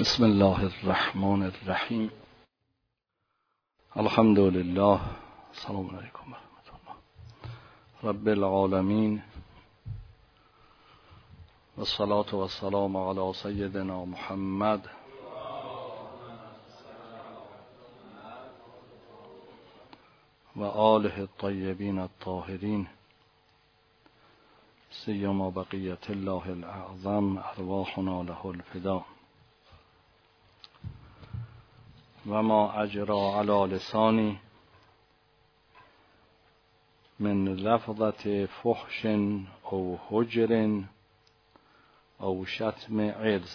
بسم الله الرحمن الرحیم. الحمد لله. السلام علیکم و رحمت الله. رب العالمین و الصلاة و السلام علی سیدنا محمد و آله الطیبین الطاهرین سیما بقیت الله الاعظم ارواحنا له الفدا و ما اجرى على لسانی من لفظة فحش او هجر او شتم عرض.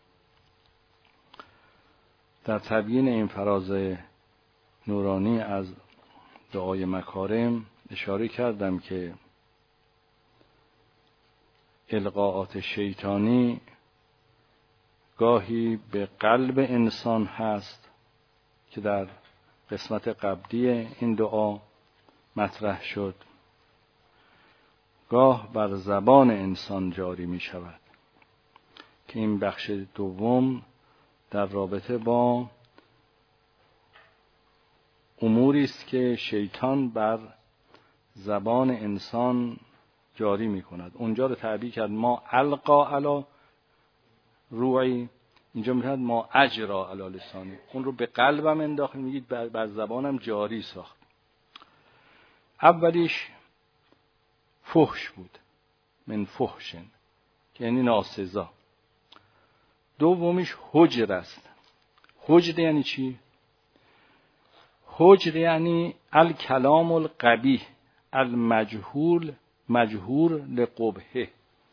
در تبیین این فراز نورانی از دعای مکارم اشاره کردم که القاءات شیطانی گاهی به قلب انسان هست که در قسمت قبلی این دعا مطرح شد، گاه بر زبان انسان جاری می شود که این بخش دوم در رابطه با اموری است که شیطان بر زبان انسان جاری می کند. اونجا رو تعبیر کرد ما القا علی روعی، اینجا میگه ما اجرا علی لسانی، اون رو به قلبم انداخت، میگید بر زبانم جاری ساخت. اولیش فحش بود، من فحشن که یعنی ناسزا. دومیش هجر است. هجر یعنی چی؟ هجر یعنی الکلام القبیح المجهول مجهور لقبحه.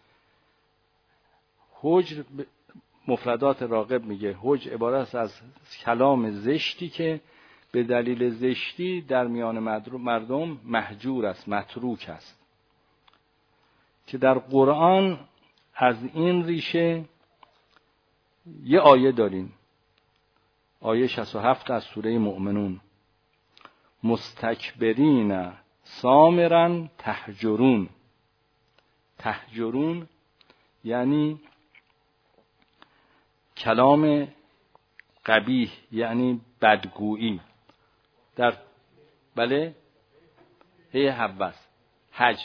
هجر مفردات راغب میگه هجر عبارت است از کلام زشتی که به دلیل زشتی در میان مردم مهجور است، متروک است، که در قرآن از این ریشه یه آیه داریم، آیه 67 از سوره مؤمنون، مستکبرین سامرا تهجرون. تهجرون یعنی کلام قبیح، یعنی بدگویی. در بله هوس هجر،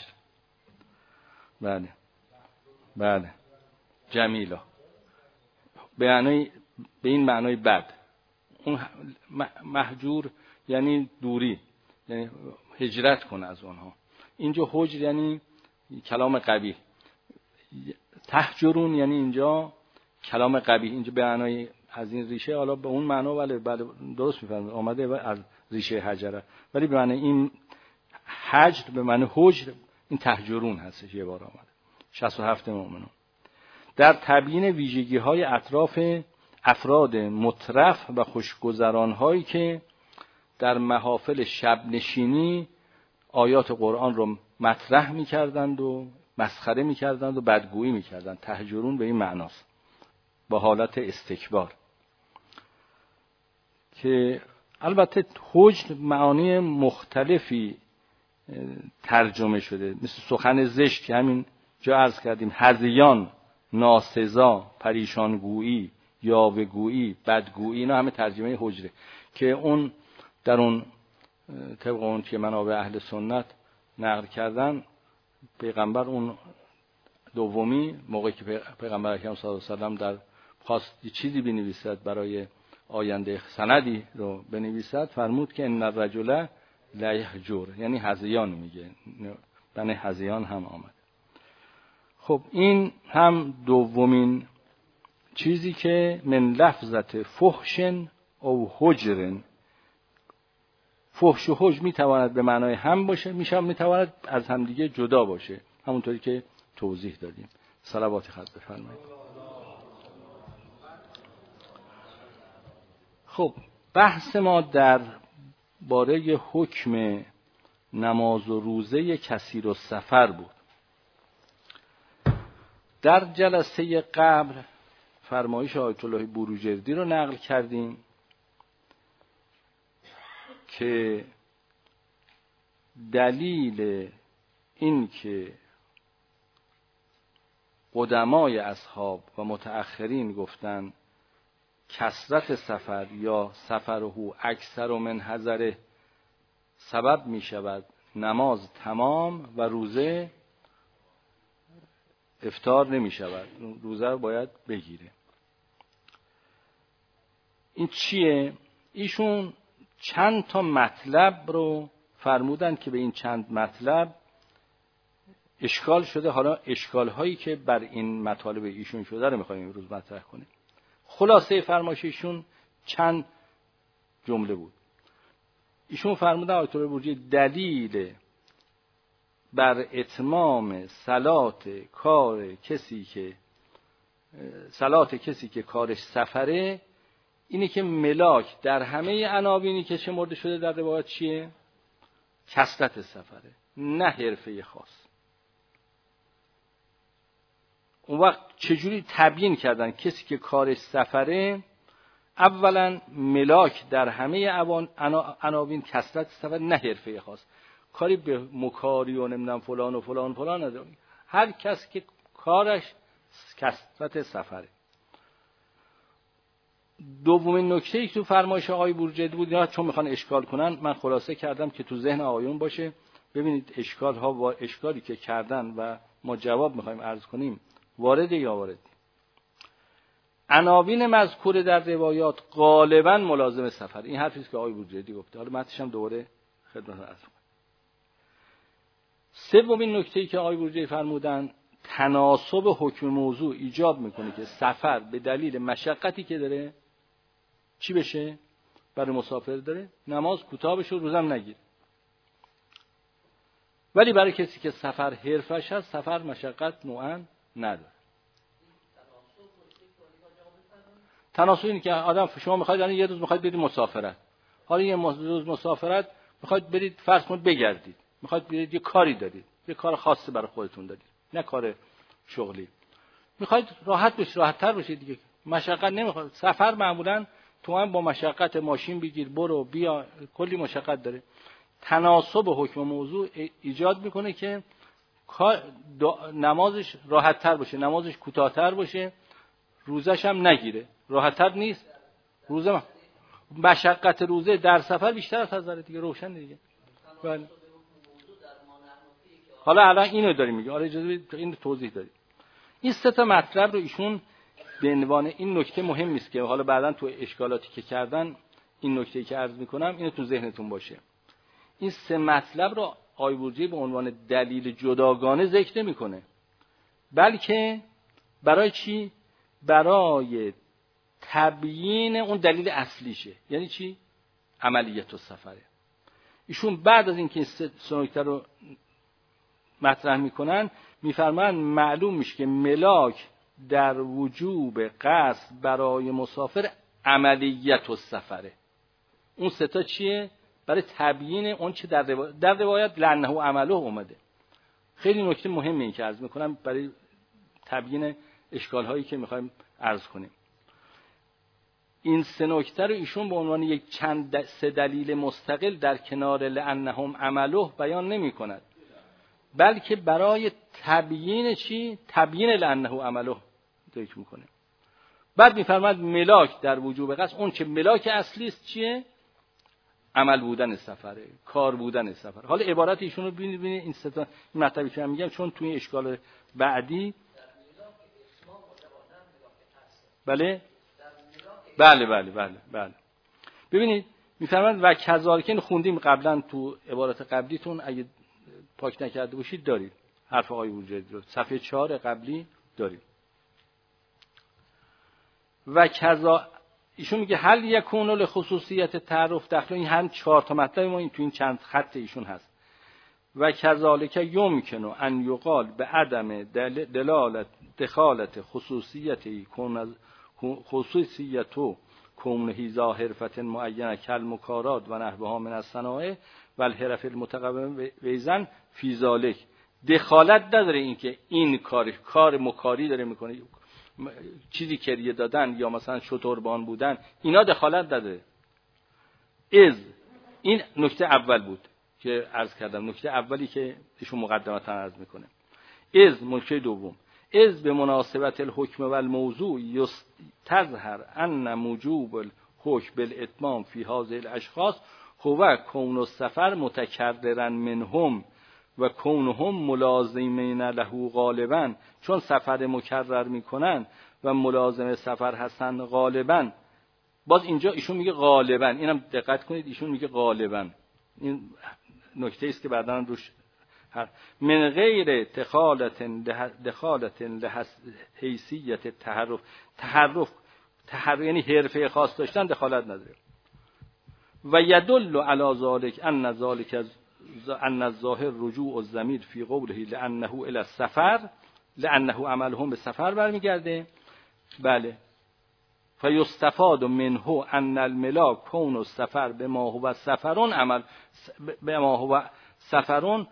بله جمیلا، به این معنای بد. اون مهجور یعنی دوری، یعنی هجرت کنه از اونها. اینجا هجر یعنی کلام قبیح. تهجرون یعنی اینجا کلام قبیح. اینجا به معنای از این ریشه، حالا به اون معنا بله درست میفهمید آمده از ریشه هجره، ولی به معنی این هجر به معنی هجر این تهجرون هستش. یه بار آمده 67 مؤمنون در تبیین ویژگی های اطراف افراد مترف و خوشگذران هایی که در محافل شب نشینی آیات قرآن رو مطرح میکردند و مسخره میکردند و بدگویی میکردند. تهجرون به این معناست، با حالت استکبار، که البته هجر معانی مختلفی ترجمه شده، مثل سخن زشت که همین جا عرض کردیم، هذیان، ناسزا، پریشانگویی، یاوه‌گویی، بدگویی، اینا همه ترجمه هجره، که اون در اون طبق اون که منابع اهل سنت نقل کردن، پیغمبر اون دومی موقعی که پیغمبر اکرم صلی الله علیه و سلم در خواست چیزی بنویسد برای آینده، سندی رو بنویسد، فرمود که ان الرجل لا یهجر، یعنی هذیان میگه، بنی هذیان هم آمد. خب این هم دومین چیزی که من لفظت فحش او هجر. فحش و هجر میتواند به معنای هم باشه، میتواند از همدیگه جدا باشه، همونطوری که توضیح دادیم. صلوات خط بفرمایید. خب بحث ما در باره حکم نماز و روزه کثیر السفر بود. در جلسه قبل فرمایش آیت الله بروجردی رو نقل کردیم که دلیل این که قدمای اصحاب و متأخرین گفتن کثرت سفر یا سفره اکثر من حضره سبب می شود نماز تمام و روزه افطار نمی شود، روزه رو باید بگیره. این چیه؟ ایشون چند تا مطلب رو فرمودن که به این چند مطلب اشکال شده. حالا اشکال هایی که بر این مطالب ایشون شده رو میخوایم امروز مطرح کنیم. خلاصه فرمایش ایشون چند جمله بود. ایشون فرمودن آیت الله بورجی دلیل بر اتمام صلات کسی که کارش سفره اینه که ملاک در همه عناوینی که شمرده شده در روایات چیه؟ کثرت سفره، نه حرفه خاص. اون وقت چجوری تبیین کردن کسی که کارش سفره؟ اولا ملاک در همه عناوین کثرت سفر، نه حرفه خاص. کاری به مکاری و نمیدونم فلان و فلان فلان نداره. هر کس که کارش کثرت سفره. دومین نکته‌ای که تو فرمایش آقای بورجردی بود، اینا چون میخوان اشکال کنن من خلاصه کردم که تو ذهن آقایون باشه. ببینید اشکال ها و اشکالی که کردن و ما جواب میخوایم عرض کنیم وارد یا وارد. عناوین مذکور در روایات غالبا ملازم سفر. این حرفی است که آقای بورجردی گفته. حالا متنش هم دوباره خدمتتون عرض کنم. سومین نکته‌ای که آقای بورجردی فرمودن تناسب حکم موضوع ایجاب میکنه که سفر به دلیل مشقتی که داره چی بشه؟ برای مسافر داره نماز کوتاه بشه و روزم نگیره. ولی برای کسی که سفر حرفش هست سفر مشقت نوعاً نداره. تناسب اینه که آدم شما میخواید یه روز میخواید برید مسافرت، حالا یه روز مسافرت میخواید برید فرض کنید بگردید، میخواید برید یه کاری دارید، یه کار خاصی برای خودتون دارید، نه کار شغلی، میخواید راحت بشید، راحت‌تر بشید دیگه، مشقت نمیخواد. سفر معمولاً تو هم با مشقت ماشین بگیر برو بیا کلی مشقت داره. تناسب حکم موضوع ایجاد میکنه که نمازش راحت‌تر باشه، نمازش کوتاه‌تر باشه، روزش هم نگیره. راحت‌تر نیست روزه، مشقت روزه در سفر بیشتر از حضرت دیگه، روشن دیگه. بله. حالا الان اینو داریم میگه. آره اجازه بدید اینو توضیح دادیم. این سه تا مطلب رو ایشون به عنوان این نکته مهم است که حالا بعداً تو اشکالاتی که کردن این نکته‌ای که عرض میکنم اینو تو ذهنتون باشه. این سه مطلب رو آقای بورجی به عنوان دلیل جداگانه ذکر نمیکنه، بلکه برای چی؟ برای تبیین اون دلیل اصلیشه. یعنی چی؟ عملیت السفره. ایشون بعد از اینکه سه نکته رو مطرح میکنن میفرمان معلوم میشه که ملاک در وجوب قصد برای مسافر عملیت السفره. اون سه تا چیه؟ برای تبیین اون چه در روایت لعنه عمله اومده. خیلی نکته مهمه این که عرض میکنم برای تبیین اشکال هایی که میخوایم عرض کنیم. این سه نکته رو ایشون به عنوان یک سه دلیل مستقل در کنار لعنهم عمله بیان نمی کند، بلکه برای تبیین چی؟ تبیین لعنه عمله ذکر میکنه. بعد میفرماد ملاک در وجوب قصد، اون که ملاک اصلی است چیه؟ عمل بودن سفره، کار بودن سفر. حالا عبارت ایشون رو ببینید این سه تا مطلبی که من میگم، چون توی اشکال بعدی بله ببینید میفرماید و کذالک خوندیم قبلا تو عبارت قبلیتون، اگه پاک نکرده باشید دارید حرف آقای بورجردی رو صفحه 4 قبلی دارید. و کذا ایشون میگه هل یکون لخصوصیت تعارف داخل، این هم 4 تا مطلب ما این تو این چند خط ایشون هست. و کذالک یمکن ان یقال به عدم دلالت دخالت خصوصیتی خصوصیتو کونه ظاهرفت معینه کل مکارات و نحوها من الصنایع و الحرف المتقومه ویزن فی ذالک. دخالت نداره این که این کار مکاری داره میکنه، چیزی کریه دادن یا مثلا شتربان بودن، اینا دخالت نداره. این نکته اول بود که عرض کردم، نکته اولی که ایشون مقدمتا عرض میکنه. نکته دوم از به مناسبت الحکم و الموضوع تظهر ان موجوب الحکم بالاتمام فی هذه الاشخاص هو کون السفر متکررا منهم و کونهم ملازمین له غالبا، چون سفر مکرر میکنن و ملازم سفر هستن غالبا. باز اینجا ایشون میگه غالبا، اینم دقت کنید، ایشون میگه غالبا، این نکته است که بعداً روش من غیر دخالت حیثیت تحرف یعنی حرفه خاص داشتن دخالت نداره. و یدل علی ذلک ان الظاهر رجوع الضمیر فی قوله لانه الی السفر لانه عملهم به سفر برمیگرده. بله. فیستفاد منه ان الملاک کون السفر بما هو سفرون عمل بما هو سفرون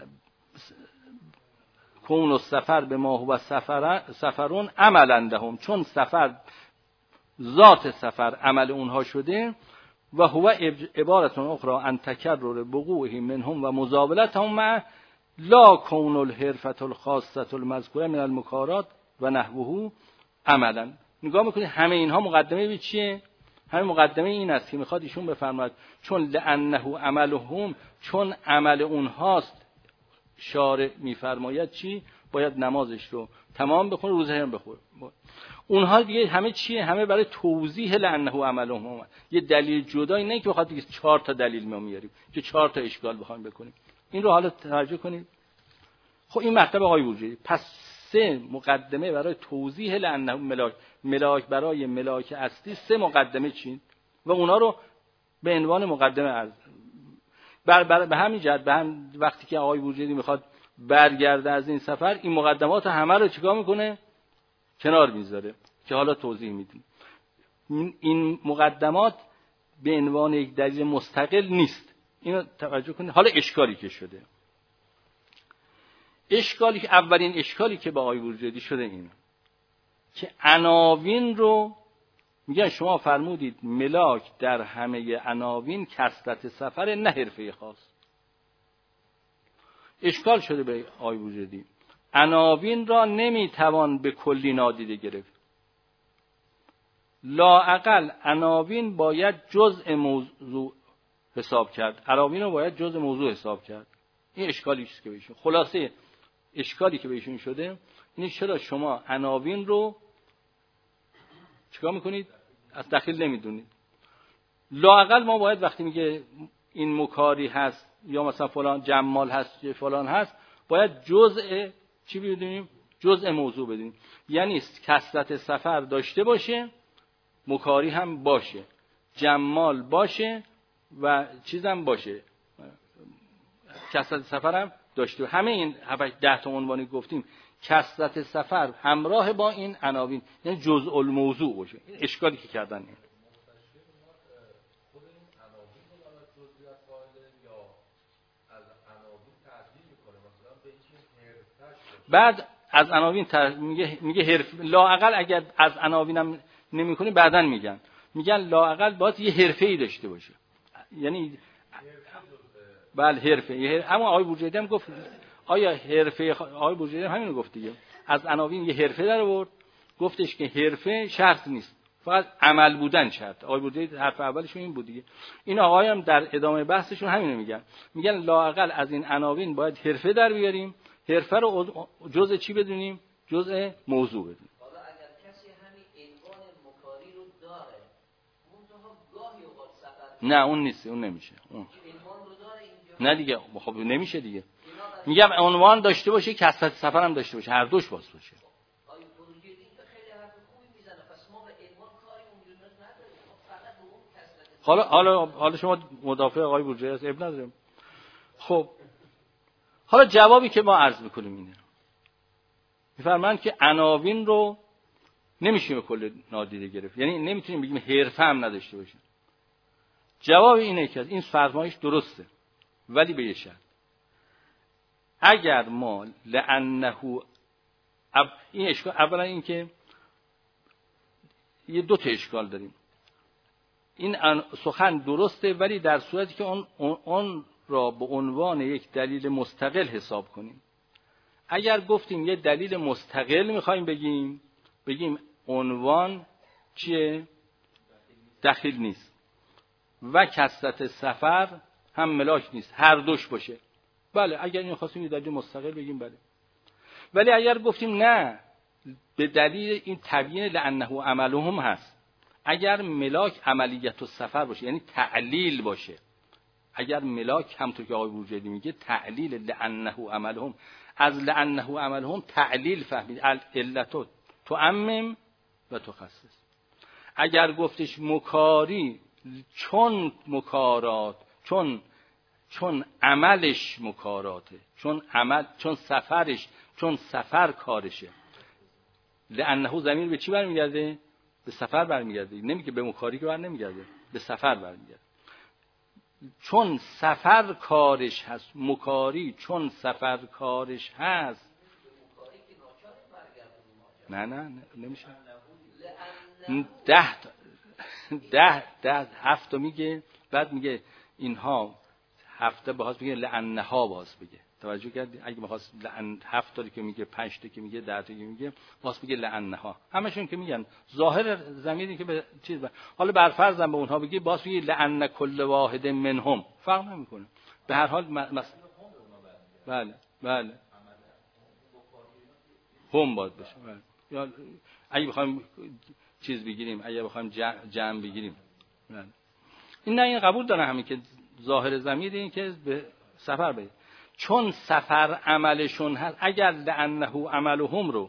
کون السفر بما هو سفرون عمل عندهم، چون سفر ذات سفر عمل اونها شده. و هو عبارت اخرى ان تکرر وقوعه منهم و مزاولتهم مع لا کون الحرفة الخاصة المذکوره من المکارات و نحوه عملا. نگاه میکنید همه اینها مقدمه به چیه؟ همه مقدمه این است که میخواد ایشون بفرماید چون لانه عملهم، چون عمل اونهاست، شارع میفرماید چی؟ باید نمازش رو تمام بخونه، روزه هم بخونه. اونها دیگه همه چیه؟ همه برای توضیح لانه عملهم. یه دلیل جدایی نه که بخواد دیگه 4 تا دلیل ما میاریم که 4 تا اشکال بخوایم بکنیم. این رو حالا توجه کنید. خب این مطلب آقای بروجردی. پس 3 مقدمه برای توضیح لانه ملاک برای ملاک اصلی 3 مقدمه چین و اونا رو به عنوان مقدمه عرض به همین جهت وقتی که آقای بروجردی میخواد برگرده از این سفر، این مقدمات همه رو چیکار میکنه؟ کنار میذاره که حالا توضیح میدیم. این مقدمات به عنوان یک دلیل مستقل نیست. اینو توجه کنید. حالا اشکالی که شده، اولین اشکالی که با آقای بروجردی شده اینه که عناوین رو میگن شما فرمودید ملاک در همه عناوین کثرت سفر نه حرفه خاص. اشکال شده به آقای بروجردی. عناوین را نمیتوان به کلی نادیده گرفت. لااقل عناوین باید جزء موضوع حساب کرد. عناوین رو باید جزء موضوع حساب کرد. این اشکالی است که بهشون، خلاصه اشکالی که بهشون شده اینه چرا شما عناوین رو چیکار میکنید؟ از داخل نمیدونید. لااقل ما باید وقتی میگه این مکاری هست یا مثلا فلان جمال هست یا فلان هست، باید جزء چی بدونیم؟ جزء موضوع بدونیم. یعنی کثرت سفر داشته باشه، مکاری هم باشه، جمال باشه و چیزم باشه، کثرت سفر هم داشته. همه این 10 تا عنوانی گفتیم کثرت سفر همراه با این عناوین، یعنی جزء الموضوع باشه. اشکالی که کردن این بعد از عناوین میگه حرف. لااقل اگر از عناوینم نمی‌کنی بعدن میگن لااقل باید یه حرفه‌ای داشته باشه. یعنی بله حرفه. اما آقای بروجردی هم گفت آیا حرفه، آقای بروجردی هم همین رو گفت دیگه، از عناوین یه حرفه در آورد، گفتش که حرفه شرط نیست، فقط عمل بودن شرط. آقای بروجردی حرف اولشون این بود دیگه. این آقای هم در ادامه بحثشون همینو میگن لااقل از این عناوین باید حرفه در بیاریم، حرفه رو جزء چی بدونیم؟ جزء موضوع بدونیم. حالا اگر کسی همین عنوان مکاری رو داره، منتها گاهی اوقات سفر نه اون نیست، اون نمیشه. اون عنوان رو داره اینجا نه دیگه، خب نمیشه دیگه. میگم عنوان داشته باشه، کثرت سفر هم داشته باشه، هر دوش باز باشه. آیا بروجردی اینجا خیلی حرف خوبی میزنه، پس ما به عنوان کاری اونجوری نداریم، فقط به اون کثرت. حالا شما مدافع آقای بروجردی هست، اب نداریم. خب حالا جوابی که ما عرض میکنیم اینه، میفرمایند که عناوین رو نمیشه به کل نادیده گرفت، یعنی نمیتونیم بگیم حرفه هم نداشته باشه. جواب اینه که این فرمایش درسته، ولی به یه شرط. اگر ما لانه این اشکال، اولا این که یه 2 تا اشکال داریم. این سخن درسته، ولی در صورتی که اون را به عنوان یک دلیل مستقل حساب کنیم. اگر گفتیم یه دلیل مستقل میخوایم بگیم عنوان چیه؟ دخیل نیست و کثرت سفر هم ملاک نیست، هر دوش باشه. بله اگر این خواستیم یه دلیل مستقل بگیم بله. ولی اگر گفتیم نه به دلیل این تبیین لانه عملهم هست، اگر ملاک عملیت و سفر باشه یعنی تعلیل باشه، اگر ملاک همونطور که آقای بروجردی میگه تعلیل لانه عملهم، از لانه عملهم تعلیل فهمید علت تعمم و تخصص. اگر گفتش مکاری چون مکارات، چون عملش مکاراته، چون سفر کارشه، لانه ضمیر به چی برمیگرده؟ به سفر برمیگرده، نمیگه به مکاری که بر نمیگرده، به سفر برمیگرده. چون سفر کارش هست، مکاری چون سفر کارش هست. نه نمیشه. 7 میگه، بعد میگه اینها 7 باز میگه لانها باز بگه. توجه کردی؟ اگه می‌خواست 7 تا که میگه 5 تا که میگه 10 تا که میگه باز بگه لانها، همشون که میگن ظاهر ضمیری که به چیز حالا بر فرض هم به اونها بگی باز بگی لان کل واحد منهم، فرق نمیکنه به هر حال بله هم باید بشه. بله. یا اگه بخوایم چیز بگیریم، اگه بخوایم جمع بگیریم بله. این قبول داره همین که ظاهر ضمیر این که به سفر بگه، چون سفر عملشون هست. اگر لانه عملهم رو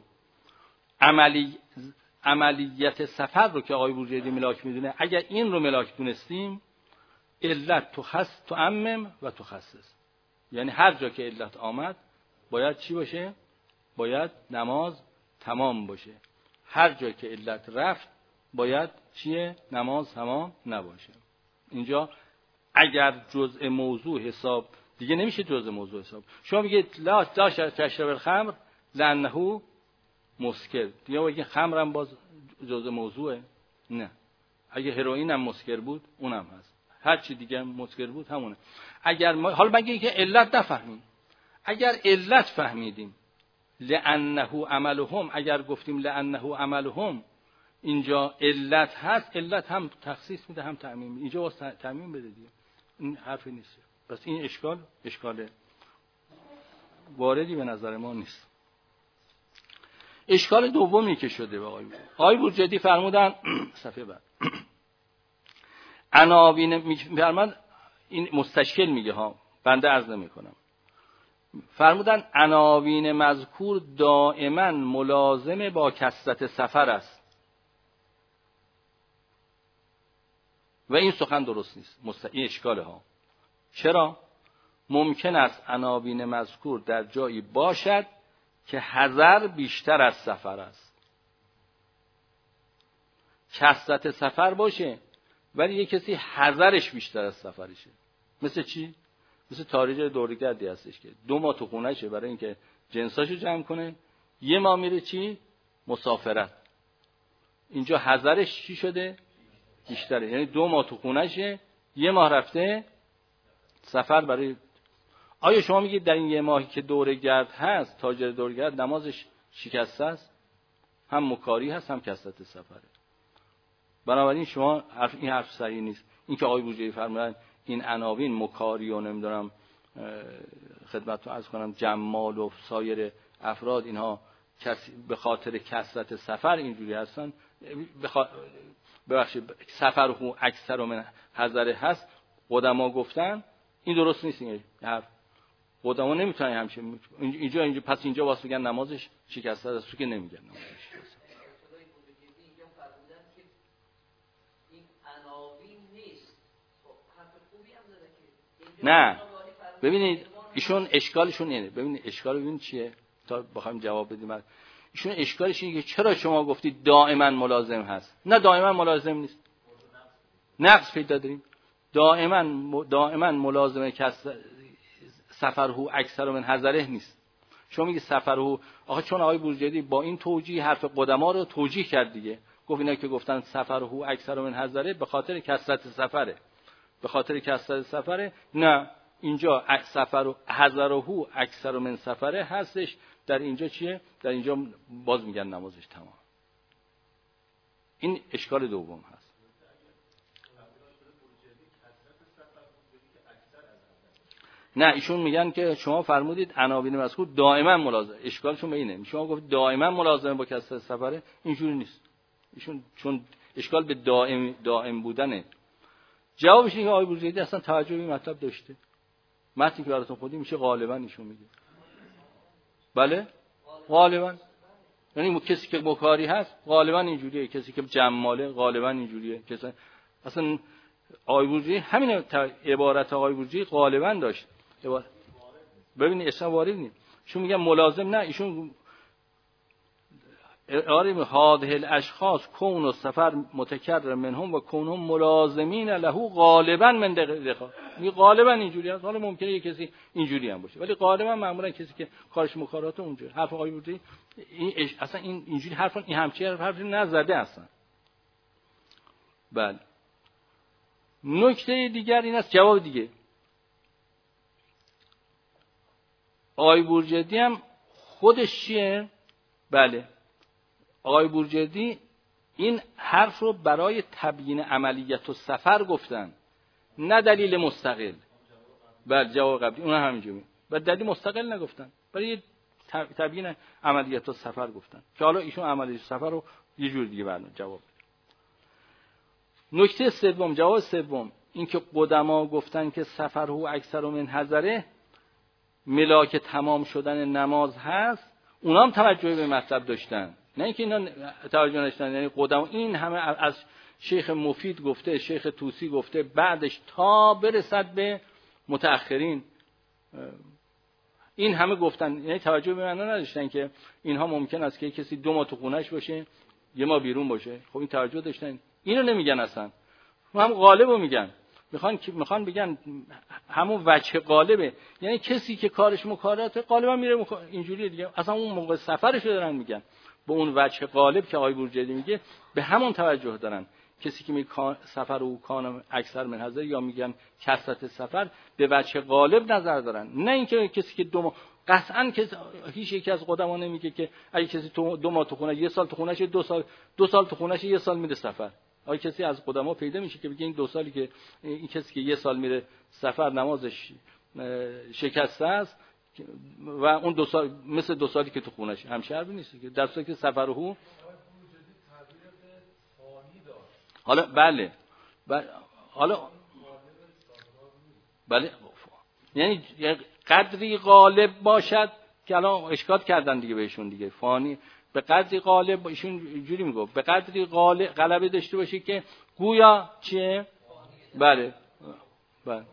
عملیت سفر رو که آقای بروجردی ملاک میدونه، اگر این رو ملاک دونستیم علت تعمم و تخصص، یعنی هر جا که علت آمد باید چی باشه؟ باید نماز تمام باشه. هر جا که علت رفت باید چیه؟ نماز تمام نباشه. اینجا اگر جزء موضوع حساب دیگه نمیشه، جزء موضوع حساب. شما میگید لا تشرب الخمر لانه مسکر، دیگه بگید خمرم باز جزء موضوعه؟ نه. اگه هروئین هم مسکر بود اونم هست، هر چی دیگه هم مسکر بود همونه. اگر ما حالا بگید که علت نفهمیم، اگر علت فهمیدیم لانه عملهم، اگر گفتیم لانه عملهم اینجا علت هست، علت هم تخصیص میده هم تعمیم میده. اینجا واسه تعمیم بده دیگه، این حرفی نیست. پس این اشکال واردی به نظر ما نیست. اشکال دومی که شده به آقای بروجردی فرمودن صفحه بعد عناوین میفرماد، این مستشکل میگه ها، بنده عرض نمیکنم. فرمودن عناوین مذکور دائما ملازم با کثرت سفر است و این سخن درست نیست. این اشکاله ها. چرا؟ ممکن است عناوین مذکور در جایی باشد که حذر بیشتر از سفر است، کثرت سفر باشه ولی یک کسی حذرش بیشتر از سفرشه. مثل چی؟ مثل تاجر دورگردی هستش که 2 ماه تو خونهشه برای اینکه جنساشو جمع کنه، 1 ماه میره چی؟ مسافرت. اینجا حذرش چی شده؟ بیشتره، یعنی 2 ماه تو خونهشه، 1 ماه رفته سفر برای. آیا شما میگید در این 1 ماهی که دورگرد هست، تاجر دورگرد نمازش شکسته است؟ هم مکاری هست هم کثرت سفره. بنابراین شما این حرف صحیح نیست. این که آقای بروجردی فرمودن این عناوین مکاری و نمیدونم خدمتتون عرض کنم جمال و سایر افراد اینها به خاطر کثرت سفر اینجوری هستن، ببخشید سفر هو اکثر من حذره هست، قدما گفتن این درست نیست. این حرف قدما نمیتونن همچین اینجا پس اینجا واسه میگن نمازش شکسته است، تو که نمیگن نمازش شکسته. نه ببینید ایشون اشکالشون اینه، ببینید اشکال ببینید چیه تا بخوایم جواب بدیم. ایشون اشکالش اینه که چرا شما گفتید دائما ملازم هست؟ نه دائما ملازم نیست، نقص پیدا داریم. دائما ملازمه که سفرهو اکثر من حذره نیست. شما میگی سفرهو، آخه چون آقای بروجردی با این توجیه حرف قدما رو توجیه کرد دیگه، گفت اینا که گفتن سفرهو اکثر من حذره به خاطر کثرت سفره، به خاطر کثرت سفره. نه اینجا سفر و حذرهو اکثر من سفره هستش در اینجا چیه؟ در اینجا باز میگن نمازش تمام. این اشکال دوم هست. نه ایشون میگن که شما فرمودید عناوین مذکور دائما ملازم، اشکالشون به اینه، شما گفت دائما ملازمه با کسرت سفره، اینجوری نیست. ایشون چون اشکال به دائم بودنه. جوابش اینه که آقای بورجیدی اصلا توجه به مطلب داشته. متنی که براتون خودی میشه غالبا ایشون میگه. بله؟ غالبا. یعنی کسی که مکاری هست غالبا اینجوریه، کسی که جماله غالبا اینجوریه. اصلا آقای بورجیدی همین عبارت آقای بورجیدی غالبا داشت. ببینید اصلا وارد نیست. چون میگن ملازم، نه ایشون آره هاده الاشخاص کون و سفر متکرر منهم و کونهم ملازمین له غالبا من دقیقه. می غالبا اینجوری است. حالا ممکنه یک کسی اینجوری هم باشه ولی غالبا معمولا کسی که کارش مکارات اونجوری. حرف آقای بورجیدی این اصلا این اینجوری حرفا این همچین حرفی نزده اصلا. بله. نکته دیگر این است، جواب دیگه. آقای بورجیدی هم خودش چیه؟ بله. آقای بورجیدی این حرف رو برای تبیین عملیت و سفر گفتن، نه دلیل مستقل. بله جواب قبلی اون همینجوری. و دلیل مستقل نگفتن، برای تبیین عملیت و سفر گفتن که حالا ایشون عملیت و سفر رو یه جور دیگه برنامه جواب بده. نکته سوم، جواب سوم، این که قدما گفتن که سفر هو اکثر من حضره ملاک تمام شدن نماز هست، اونا هم توجه به مطلب داشتن، نه اینکه اینا توجه نداشتن. یعنی قدما این همه از شیخ مفید گفته، شیخ طوسی گفته، بعدش تا برسد به متأخرین این همه گفتن، یعنی توجه به معنا نداشتن که اینها ممکن است که کسی 2 ماه تو خونه‌اش باشه 1 ماه بیرون باشه. خب این توجه داشتن، اینو نمیگن اصلا، هم غالبو میگن. میخوان بگن همون وجه غالبه، یعنی کسی که کارش مکاراته غالبا میره اینجوری دیگه، اصلا اون موقع سفرشو دارن میگن. به اون وجه غالب که آقای بورجیدی میگه به همون توجه دارن. کسی که میگه سفر او کان اکثر من حضر یا میگن کثرت سفر، به وجه غالب نظر دارن، نه اینکه کسی که 2 ماه. قطعاً که هیچ یکی از قدما نمیگه که اگه کسی 2 ماه تو خونه، 1 سال تو خونه‌ش، 2 سال تو خونه‌ش، 1 سال میره سفر. آیا کسی از قدما پیدا میشه که بگه این 2 سالی که این کسی که 1 سال میره سفر نمازش شکسته است و اون 2 سال مثل 2 سالی که تو خونه‌ش؟ همشه حرفی نیست که در صورتی که سفرهو حالا بله حالا بله یعنی قدری غالب باشد که الان اشکال کردن دیگه بهشون دیگه، فانی به قدری غالب، ایشون جوری میگه به قدری غلبه داشته باشه که گویا چیه؟ بله بله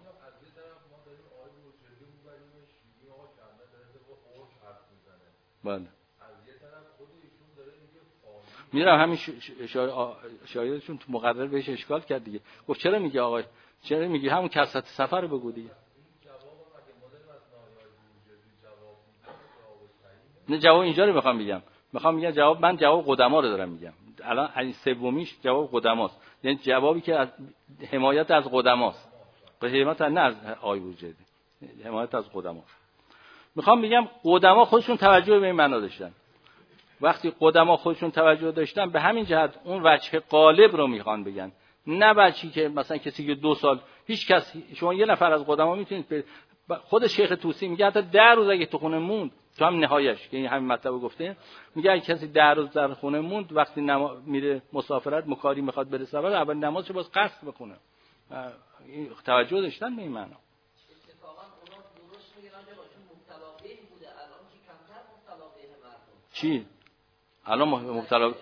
بله میرم همین شایدشون تو مقرر بهش اشکال کرد دیگه. گفت چرا میگه آقای، چرا میگی همون کثرت سفر رو بگو دیگه. نه جواب اینجا رو میخوام بگم جواب، من جواب قدما رو دارم میگم الان. این سومیش جواب قدماست، یعنی جوابی که از حمایت از قدماست، به حمایت نه از آقای بورجیدی، حمایت از قدما. میخوام بگم قدما خودشون توجه به این معنا داشتن. وقتی قدما خودشون توجه داشتن به همین جهت اون وجه غالب رو میخوان بگن، نه وجهی که مثلا کسی که 2 سال هیچ کس، شما 1 نفر از قدما میتونید خود شیخ طوسی میگه حتی 10 روز اگه تو خونه موند، تو هم نهایش که این همین مطلب گفته، میگه اگه کسی 10 روز در خونه موند وقتی میره مسافرت مکاری میخواد بره سفر، اول نمازش باز قصد بخونه. توجه داشتن به این معنا. چی؟ الان مبتلا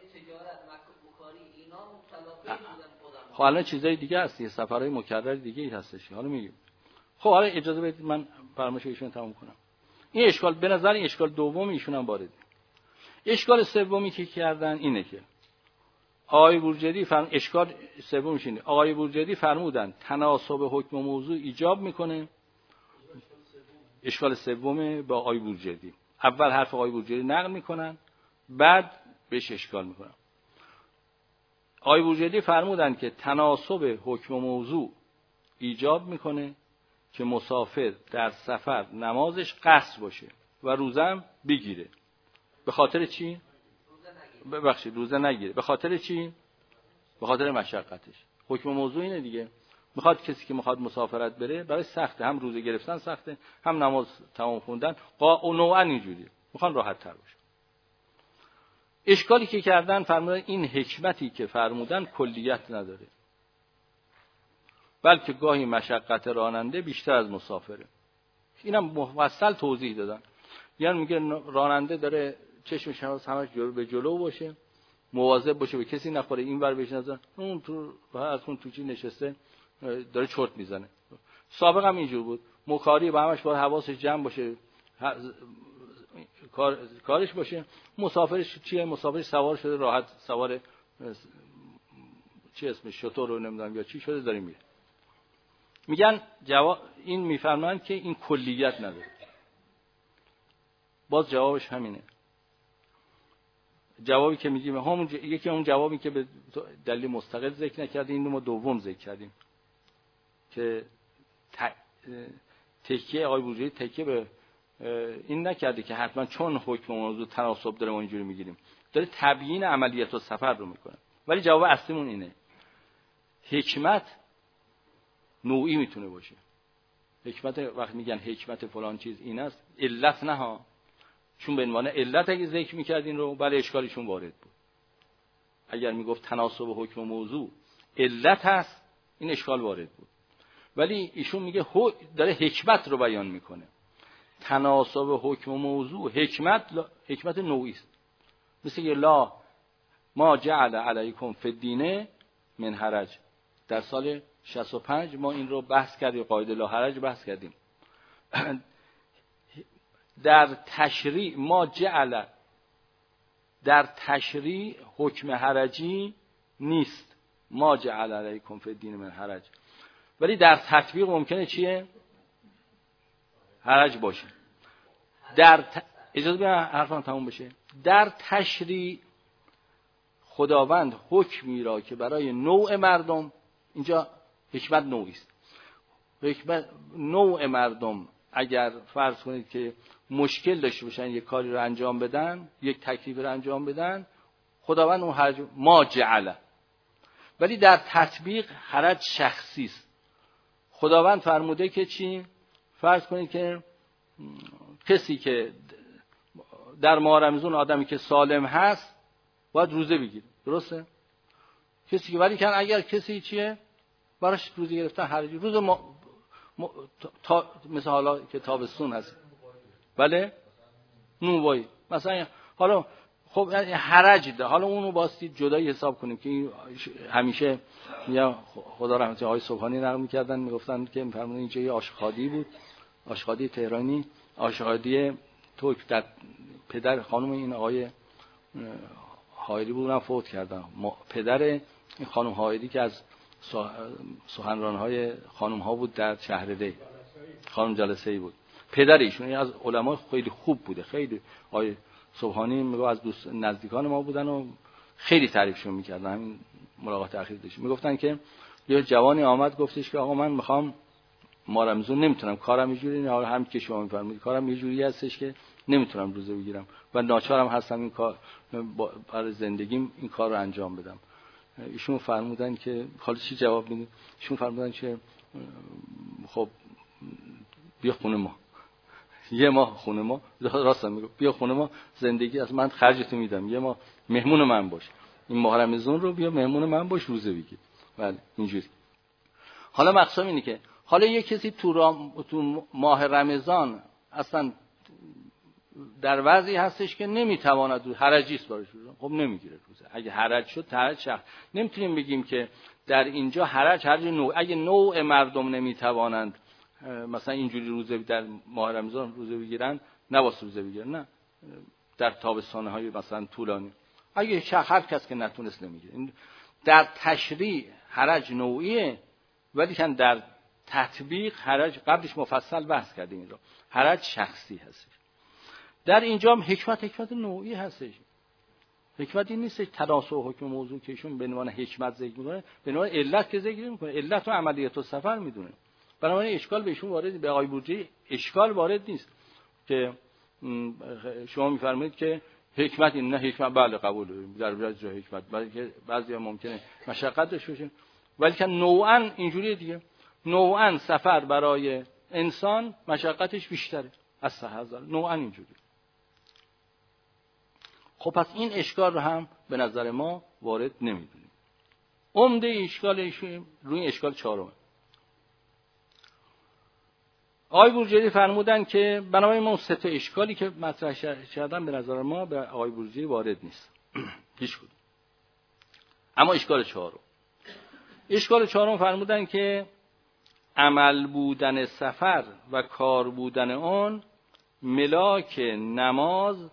خب الان چیزای دیگه هست، سفرهای مکرر دیگه ای هستش. حالا میگیم خب حالا اجازه بدید من فرمایش ایشون تموم کنم. این اشکال به نظر این اشکال دوم ایشون هم وارد. اشکال سومی که کردن اینه که آقای بورجیدی اشکال سومش اینه، آقای بورجیدی فرمودن تناسب حکم و موضوع ایجاب میکنه. اشکال سوم با آقای بورجیدی، اول حرف آقای بورجیدی نقل میکنن بعد بهش اشکال میکنن. آقای بورجیدی فرمودن که تناسب حکم و موضوع ایجاب میکنه که مسافر در سفر نمازش قصر باشه. و روزم بگیره. به خاطر چی؟ ببخشید روزه نگیره. به خاطر چی؟ به خاطر مشقتش. حکم موضوع اینه دیگه. میخواد کسی که میخواد مسافرت بره برای سخته، هم روزه گرفتن سخته، هم نماز تمام خوندن. نوعا اینجوریه، میخوان راحت تر باشه. اشکالی که کردن فرمودن این حکمتی که فرمودن کلیت نداره، بلکه گاهی مشقت راننده بیشتر از مسافره. اینم مفصل توضیح دادن. یعنی میگه راننده داره چشمش همش جلو به جلو باشه، مواظب باشه به کسی نخوره، این ور بهش اون تو از اون تو چی نشسته داره چرت میزنه. سابقا هم اینجور بود، مکاری با همش باید حواسش جمع باشه، کارش باشه. مسافرش چیه؟ مسافرش سوار شده راحت، سوار چی اسمش شتر رو نمیدونم یا چی شده داره میره. میگن این میفرمان که این کلیت نداره. باز جوابش همینه. جوابی که میگیم همون یکی اون جوابی که به دلیل مستقل ذکر نکردیم، اینو ما دوم ذکر کردیم که تکیه آقای بورجی تکیه به این نکرده که حتما چون حکم موضوع تناسب داره ما اینجوری میگیریم، داره تبیین عملیات و سفر رو میکنه. ولی جواب اصلیمون اینه، حکمت نوعی میتونه باشه. حکمت وقتی میگن حکمت فلان چیز این است، علت نه ها، چون به عنوان علت اگه ذکر میکردین رو بله اشکالیشون وارد بود. اگر میگفت تناسب حکم موضوع علت هست، این اشکال وارد بود. ولی ایشون میگه داره حکمت رو بیان میکنه. تناسب حکم موضوع حکمت نوعی است. مثل که لا ما جعل علیکم فی الدین من حرج، در سال 65 ما این رو بحث کردیم، قاعده لا حرج بحث کردیم. در تشریع ما جعل، در تشریع حکم حرجی نیست، ما جعل علیکم فی الدین من حرج، ولی در تطبیق ممکنه چیه؟ حرج باشه. اجازه بدید حرفم تموم بشه. در تشریع خداوند حکمی را که برای نوع مردم، اینجا حکمت نوعی است، حکمت نوع مردم اگر فرض کنید که مشکل داشته باشن یک کاری رو انجام بدن، یک تکلیف رو انجام بدن، خداوند اون حرج ما جعله. ولی در تطبیق حرج شخصی است. خداوند فرموده که چی؟ فرض کنید که کسی که در ماه رمضان آدمی که سالم هست باید روزه بگیره، درسته؟ کسی که ولی کن اگر کسی چیه براش روزه گرفتن حرجی، روز مثل حالا که تابستون هست بله نوبایی مثلا، حالا خب حرج ده، حالا اونو باستی جدایی حساب کنیم که همیشه یا خدا رحمت آقای صبحانی نقل می‌کردن، میگفتن که می‌فرمودن اینجا یه آشغادی بود، آشغادی تهرانی، آشغادی توک در پدر خانم این آقای حایری بود، اونم فوت کردن. پدر این خانم حایری که از سخنران‌های خانم‌ها بود در شهرده، خانم جلسه‌ای بود، پدر ایشون از علما خیلی خوب بوده. خیلی آقای صبحانی میگه از دوست نزدیکان ما بودن و خیلی تعریفشون می‌کردن. همین ملاقات اخیر داشتیم، میگفتن که یه جوانی آمد گفتش که آقا من می‌خوام ما رمضان نمیتونم، کارم اینجوری نه، هم که شما می‌فرمایید کارم یه جوری هستش که نمیتونم روزه بگیرم و ناچارم هستم این کار برای زندگیم این کار رو انجام بدم. ایشون فرمودن که حالا چی جواب میدید؟ ایشون فرمودن که خب بیا خونه ما، یه ماه خونه ما، راستم میگم بیا خونه ما، زندگی از من خرجتو میدم، یه ماه مهمون من باش، این ماه رمضان رو بیا مهمون من باش، روزه بگیر. بله اینجوری. حالا مقصود اینه که حالا یه کسی تو ماه رمضان اصلا در وضعی هستش که نمیتواند روزه، حرجی است براش، خب نمیگیره روزه. اگه حرج شد حرج شخص، نمیتونیم بگیم که در اینجا حرج نوع، اگه نوع مردم نمیتوانند مثلا اینجوری روزه در ماه رمضان روزه بگیرن، نباید روزه بگیرن، نه در تابستان‌های مثلا طولانی اگه هر کس که نتونست نمیگیره. در تشریع حرج نوعیه، ولی که در تطبیق حرج قبلش مفصل بحث کردیم، این رو حرج شخصی هست. در اینجا هم حکمت نوعی هستش. حکمت این نیست تناسب حکم موضوع که ایشون به عنوان حکمت ذکر می‌کنه، به عنوان علت که ذکر می‌کنه، علت و عملیات و سفر میدونه. بنابراین اشکال بهشون وارد، به آقای بورجی اشکال وارد نیست که شما میفرمایید که حکمت این نه حکمت بله قبول در جای حکمت، بلکه بعضی ممکنه مشقت داشته باشه، ولی که نوعاً اینجوریه دیگه. نوعاً سفر برای انسان مشقتش بیشتره از سهل، نوعاً اینجوریه. خب پس این اشکال رو هم به نظر ما وارد نمیدونیم. عمده اشکالش روی اشکال چهارم. آقای بورجری فرمودن که بنابراین ما سه تا اشکالی که مطرح کردن به نظر ما به آقای بورجری وارد نیست. هیچ کدوم. اما اشکال چهارم فرمودن که عمل بودن سفر و کار بودن آن ملاک نماز،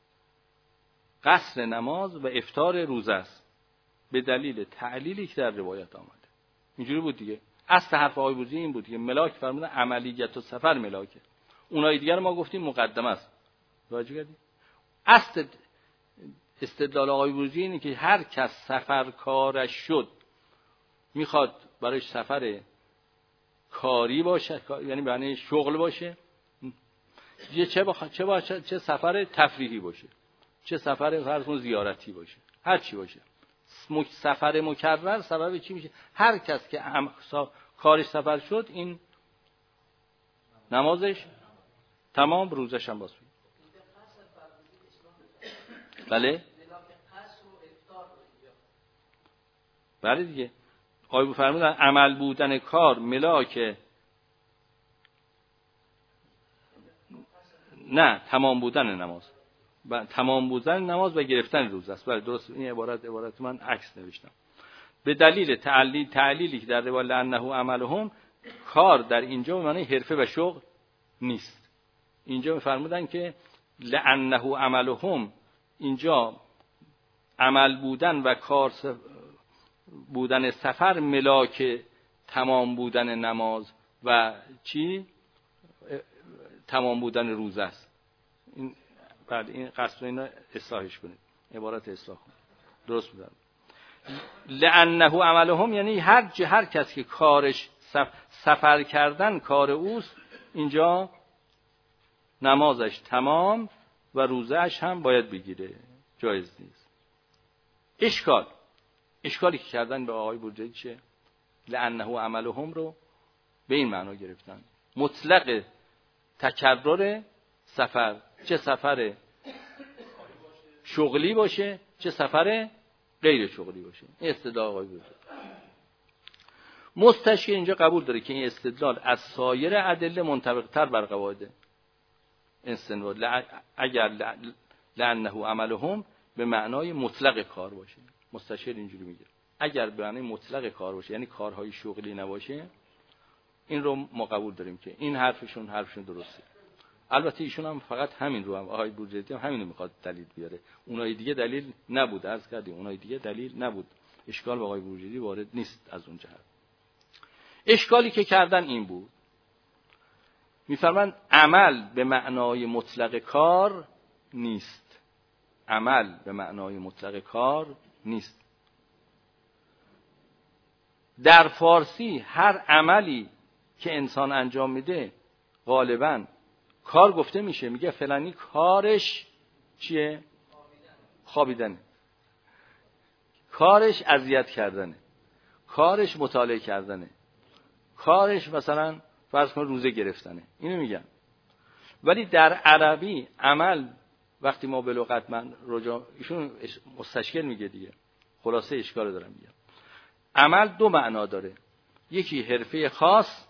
قصر نماز و افطار روزه است به دلیل تعلیلی که در روایت آمده. اینجوری بود دیگه. اصل حرف آقای بورجری این بود که ملاک فرمودن عملیت و سفر ملاکه. اونای دیگر ما گفتیم مقدمه است. توجه کردید؟ اصل استدلال آقای بورجری اینه که هر کس سفر کارش شد میخواد برای سفر کاری باشه، یعنی معنی شغل باشه، چه سفر تفریحی باشه، چه سفر فرض کن زیارتی باشه، هر چی باشه، سفر مکرر سبب چی میشه؟ هر کس که کارش سفر شد این نمازش تمام، روزش هم باشه. بله بله دیگه. آقای فرمودن عمل بودن کار ملاک، نه تمام بودن نماز، تمام بودن نماز و گرفتن روز است. بله درست، این عبارت من عکس نوشتم. به دلیل تعلیلی که در روایت لانه عملهم، کار در اینجا به معنی حرفه و شغل نیست. اینجا می‌فرمودن که لانه عملهم، اینجا عمل بودن و کار بودن سفر ملاک تمام بودن نماز و چی؟ تمام بودن روزه است. این بعد این قصد اینا اصلاحش کنید، عبارت اصلاح کنید، درست بودن. لانه عملهم یعنی هر کس که کارش سفر کردن کار اوست، اینجا نمازش تمام و روزهش هم باید بگیره، جایز نیست. اشکالی که کردن به آقای بورجری چه؟ لانه عملهم رو به این معنا گرفتن، مطلق تکرار سفر، چه سفر شغلی باشه چه سفر غیر شغلی باشه. این استدلال آقای بورجری. مستشکل اینجا قبول داره که این استدلال از سایر ادله منطبق‌تر بر قواعد استنباط، اگر لانه عملهم به معنای مطلق کار باشه. مستشکل اینجوری میگه اگر به معنای مطلق کار باشه، یعنی کارهای شغلی نباشه، این رو ما قبول داریم که این حرفشون درسته. البته ایشون هم فقط همین رو هم آقای بورجری هم همین رو میخواد دلیل بیاره، اونای دیگه دلیل نبود. عرض کردیم اونای دیگه دلیل نبود. اشکال به آقای بورجری وارد نیست از اون جهت. اشکالی که کردن این بود، میفرمایند عمل به معنای مطلق کار نیست. عمل به معنای مطلق کار نیست. در فارسی هر عملی که انسان انجام میده غالباً کار گفته میشه. میگه فلانی کارش چیه؟ خوابیدنه، کارش اذیت کردنه، کارش مطالعه کردنه، کارش مثلا فرض کن روزه گرفتنه. اینو میگم. ولی در عربی عمل وقتی ما به لغت من ایشون مستشکل میگه دیگه، خلاصه اشکال دارم میگم. عمل دو معنا داره، یکی حرفه خاص،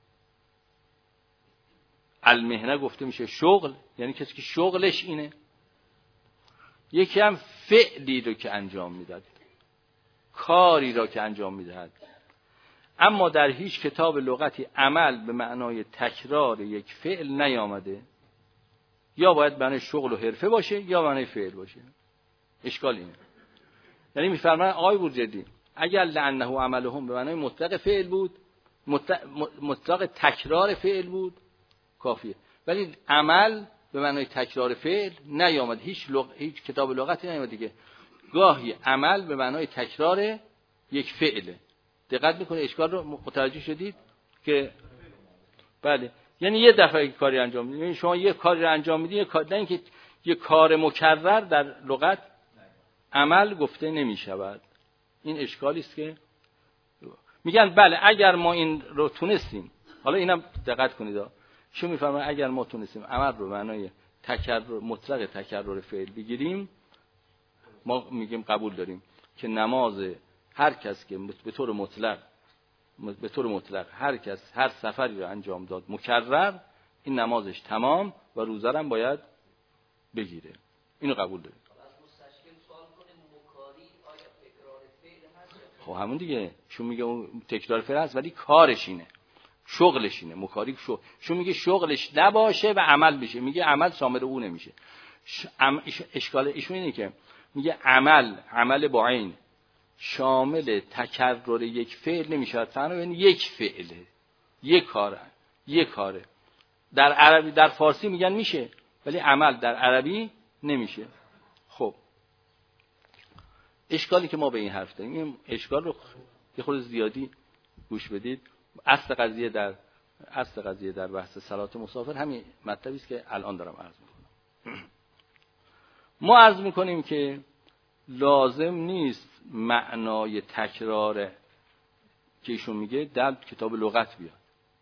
المهنه گفته میشه شغل، یعنی کسی که شغلش اینه. یکی هم فعلی رو که انجام میدهد، کاری را که انجام میدهد. اما در هیچ کتاب لغتی عمل به معنای تکرار یک فعل نیامده. یا باید معنای شغل و حرفه باشه یا معنای فعل باشه. اشکال اینه. یعنی میفرمایند آقای بورجری اگر لانه عملهم به معنای مطلق فعل بود، مطلق تکرار فعل بود، کافیه. ولی عمل به معنای تکرار فعل نیامد. هیچ کتاب لغتی نیامد دیگه. گاهی عمل به معنای تکرار یک فعله. دقت میکنه اشکال رو متوجه شدید که بله یعنی یه دفعه کاری انجام میدید. یعنی شما یه کاری رو انجام میدید، نه اینکه یه کار مکرر در لغت عمل گفته نمیشود. این اشکالی است که میگن بله اگر ما این رو تونستیم، حالا اینم دقت کنید چون میفهمن اگر ما تونستیم عمل رو معنای تکرر مطلق تکرر فعل بگیریم، ما میگیم قبول داریم که نماز هر کس که به طور مطلق هر کس هر سفری رو انجام داد مکرر، این نمازش تمام و روزه هم باید بگیره. اینو قبول داریم. خب همون دیگه، چون میگه اون تکرار فعل هست ولی کارش اینه، شغلش اینه. مکاری چون میگه شغلش نباشه و عمل بشه، میگه عمل شامل او نمیشه. اشکال ایشون اینه که میگه عمل با عین شامل تکرر یک فعل نمیشه. تنها یعنی یک فعله، یک کاره. در عربی در فارسی میگن میشه ولی عمل در عربی نمیشه. خب اشکالی که ما به این حرف داریم، این اشکال رو یه خورده زیادی گوش بدید. اصل قضیه در بحث صلات مسافر همین مطلبی است که الان دارم عرض میکنم. ما عرض میکنیم که لازم نیست معنای تکرار که ایشون میگه در کتاب لغت بیاد.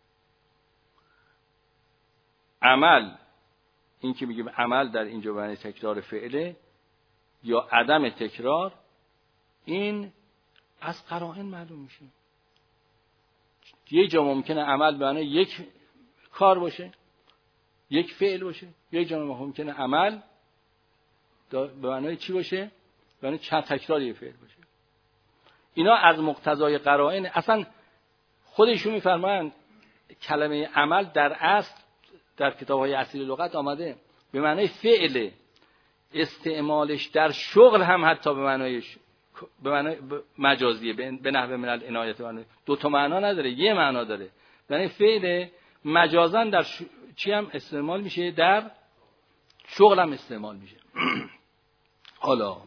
عمل، این که میگیم عمل در اینجا معنی تکرار فعله یا عدم تکرار، این از قرائن معلوم میشه. یه جا ممکنه عمل به معنی یک کار باشه، یک فعل باشه، یه جا ممکنه عمل به معنی چی باشه؟ به معنی چند تکرار یه فعل باشه. اینا از مقتضای قرائن. اصلا خودشون میفرمایند کلمه عمل در اصل در کتاب‌های اصیل لغت آمده به معنی فعل، استعمالش در شغل هم حتی به معنی مجازیه، به نحو من العنایت. دو تا معنا نداره، یه معنا داره. یعنی فعل مجازاً در چی هم استعمال میشه، در شغل هم استعمال میشه. حالا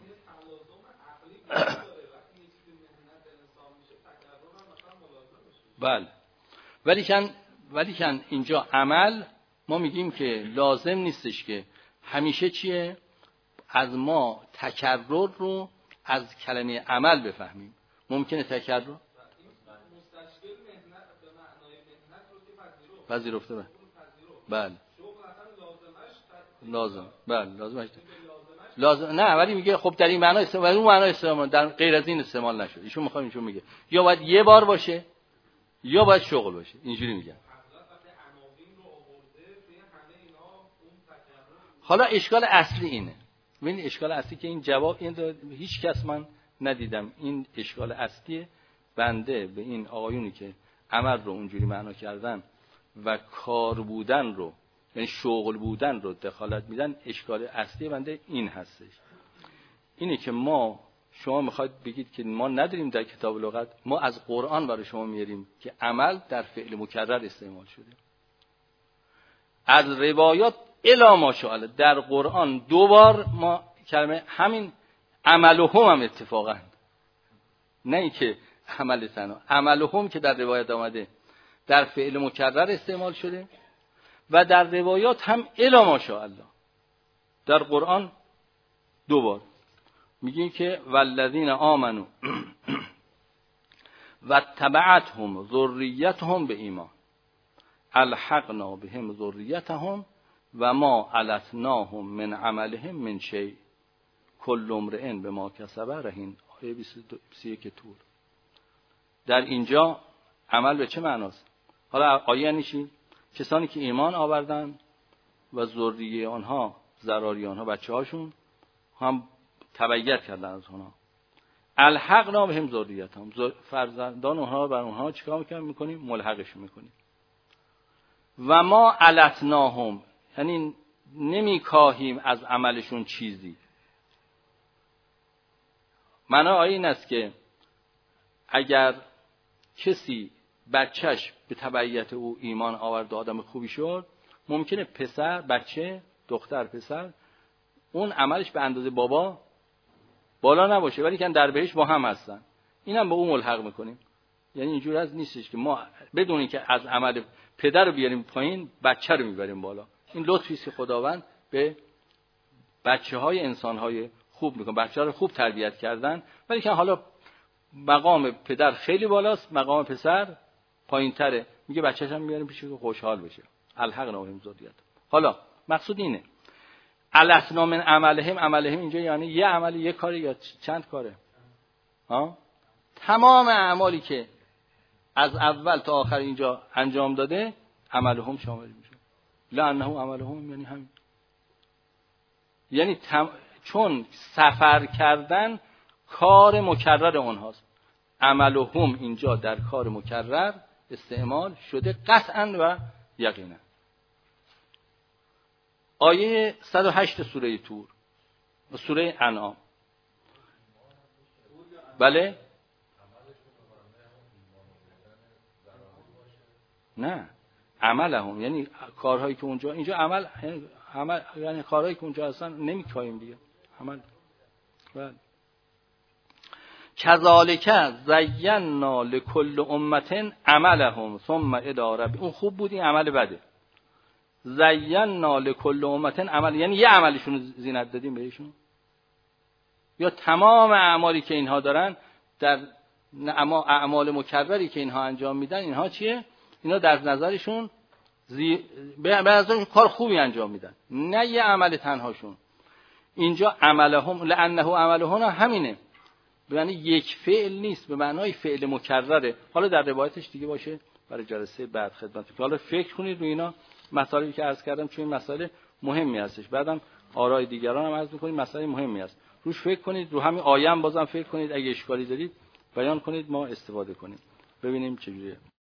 بله، ولیکن اینجا عمل ما میگیم که لازم نیستش که همیشه چیه، از ما تکرر رو از کلمه عمل بفهمیم. ممکنه تکرر مستشکل مهنت به معنای مهنت رو که پذیرفته. بله لازم نه، ولی میگه خب در این معنا استعمال، اون معنا استعمال، در غیر از این استعمال نشد. ایشون میگه یا باید یه بار باشه یا باید شغل باشه. اینجوری میگن. حالا اشکال اصلی اینه. ببین اشکال اصلی که این جواب این هیچ کس من ندیدم. این اشکال اصلی بنده به این آقایونی که عمل رو اونجوری معنا کردن و کار بودن رو، یعنی شغل بودن رو دخالت میدن، اشکال اصلی بنده این هستش. اینه که شما میخواید بگید که ما نداریم در کتاب لغت، ما از قرآن برای شما میاریم که عمل در فعل مکرر استعمال شده. از روایات الا ماشاءالله در قرآن 2 بار ما کلمه همین عملهم اتفاقا، نه این که عمل تنها، عملهم که در روایت آمده در فعل مکرر استعمال شده و در روایات هم الا ماشاءالله در قرآن 2 بار میگیم که والذین آمنوا و تبعتهم ذریتهم به ایمان الحقنا بهم ذریتهم و ما علتناهم من عملهم من شیء کل امرئ بما کسب رهین. آیه 21 طور. در اینجا عمل به چه معناست؟ حالا آیه یعنی چی؟ کسانی که ایمان آوردن و ذریه آنها، ذراری آنها، بچه هاشون هم تبعیت کردن از آنها. الحقنا بهم ذریتهم، فرزندان اونها بر اونها چیکار میکنیم؟ ملحقش میکنیم. و ما علتناهم، یعنی نمیکاهیم از عملشون چیزی. معنی آیه این است که اگر کسی بچهش به تبعیت او ایمان آورد و آدم خوبی شد، ممکنه پسر، بچه، دختر، پسر، اون عملش به اندازه بابا بالا نباشه ولی که در بهش با هم هستن، اینم به اون ملحق میکنیم. یعنی اینجور از نیستش که ما بدون اینکه از عمل پدر رو بیاریم پایین بچه رو میبریم بالا. این لطفی است که خداوند به بچه‌های انسان‌های خوب میکنه، بچه‌ها رو خوب تربیت کردن، ولی که حالا مقام پدر خیلی بالاست، مقام پسر پایین‌تره، میگه بچه‌ش هم میاریم پیش که خوشحال بشه. الحق نهم ذریت. حالا مقصود اینه الاسنا من عملهم اینجا یعنی یه عمل، یه کاری یا چند کاره؟ تمام اعمالی که از اول تا آخر اینجا انجام داده عملهم شامل میشه. لانه عملهم یعنی همین، یعنی چون سفر کردن کار مکرر اونهاست، عملهم اینجا در کار مکرر استعمال شده قطعا و یقینا. آیه 108 سوره طور و سوره انعام. بله؟ نه، عملهم یعنی کارهایی که اونجا، اینجا عمل یعنی کارهایی که اونجا اصلا نمی‌کنیم دیگه، عمل. بله. کذالک زینا لکل امه عملهم ثم الی رب. اون خوب بود، این عمل بده. زینا لکل امه عمل یعنی یه عملشون رو زینت دادیم بهشون، یا تمام اعمالی که اینها دارن در اعمال مکرری که اینها انجام میدن، اینها چیه؟ اینا در نظرشون به نظرشون کار خوبی انجام میدن، نه یه عمل تنهاشون. اینجا عملهم لانه عملهم همینه، به معنی یک فعل نیست، به معنای فعل مکرره. حالا در روایتش دیگه باشه برای جلسه بعد خدمتتون. حالا فکر کنید روی اینا مسائلی که عرض کردم، چون این مسئله مهمی هستش. بعدم آرای دیگران هم عرض می‌کنیم، مسئله مهمی است. روش فکر کنید، رو همین آیه هم بازم فکر کنید، اگه اشکالی دارید بیان کنید، ما استفاده کنیم، ببینیم چجوریه.